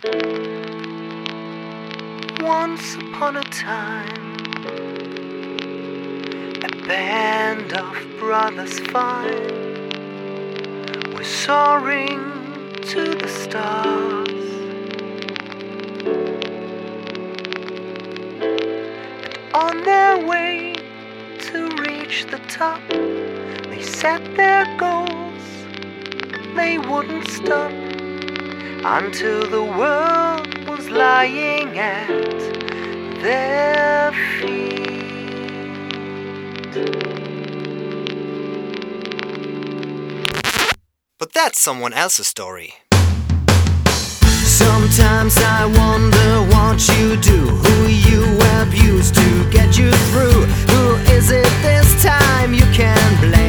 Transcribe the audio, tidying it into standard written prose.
Once upon a time, a band of brothers fine were soaring to the stars. And on their way to reach the top, they set their goals, they wouldn't stop until the world was lying at their feet. But that's someone else's story. Sometimes I wonder what you do, who you abuse to get you through. Who is it this time you can blame?